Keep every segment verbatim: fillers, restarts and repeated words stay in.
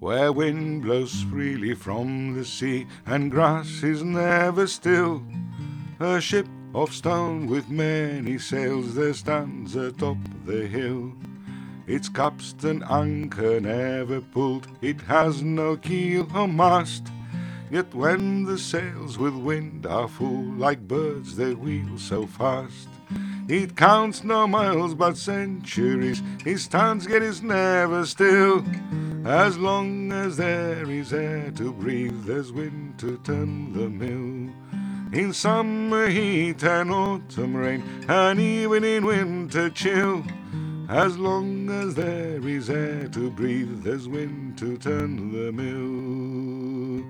where wind blows freely from the sea and grass is never still. A ship of stone with many sails there stands atop the hill. Its capstan anchor never pulled, it has no keel or mast. Yet when the sails with wind are full, like birds they wheel so fast. It counts no miles but centuries, it stands yet is never still. As long as there is air to breathe, there's wind to turn the mill. In summer heat and autumn rain, and even in winter chill. As long as there is air to breathe, there's wind to turn the mill.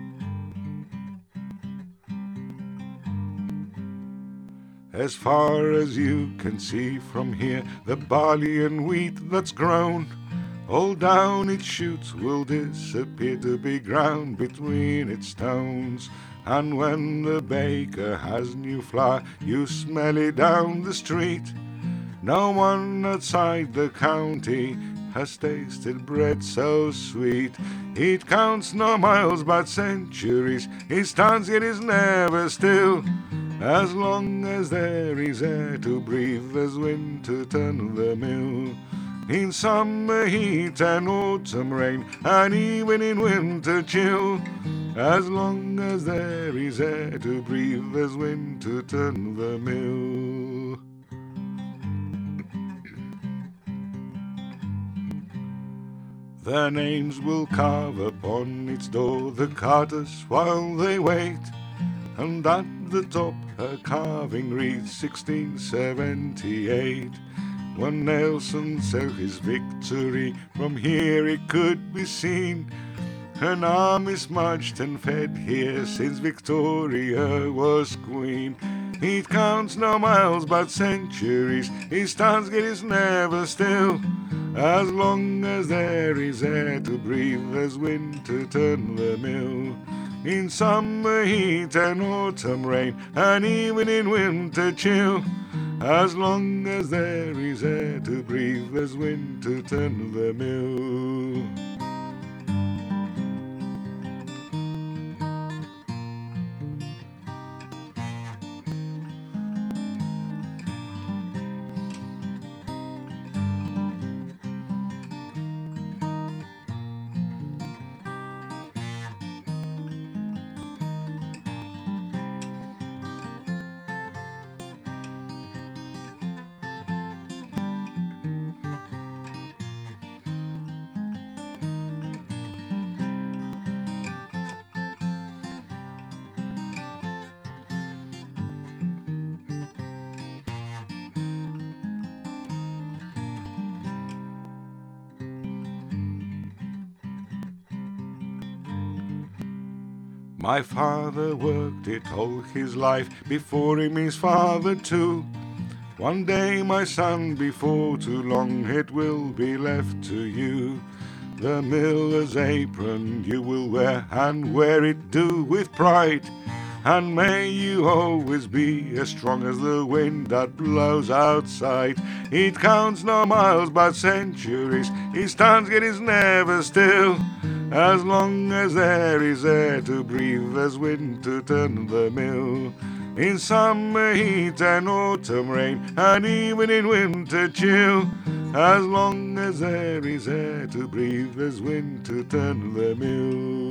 As far as you can see from here, the barley and wheat that's grown, all down its shoots will disappear to be ground between its stones. And when the baker has new flour, you smell it down the street. No one outside the county has tasted bread so sweet. It counts no miles but centuries, it stands yet is never still. As long as there is air to breathe, there's wind to turn the mill. In summer heat and autumn rain, and even in winter chill. As long as there is air to breathe, there's wind to turn the mill. Their names will carve upon its door the carters while they wait, and at the top a carving reads sixteen seventy-eight. When Nelson sailed his victory, from here it could be seen. An army's marched and fed here since Victoria was queen. It counts no miles but centuries, it stands yet is never still. As long as there is air to breathe, there's wind to turn the mill. In summer heat and autumn rain, and even in winter chill. As long as there is air to breathe, there's wind to turn the mill. My father worked it all his life, before him his father too. One day, my son, before too long, it will be left to you. The miller's apron you will wear, and wear it do with pride. And may you always be as strong as the wind that blows outside. It counts no miles but centuries, it stands yet is never still. As long as there is air to breathe, there's wind to turn the mill. In summer heat and autumn rain, and even in winter chill. As long as there is air to breathe, there's wind to turn the mill.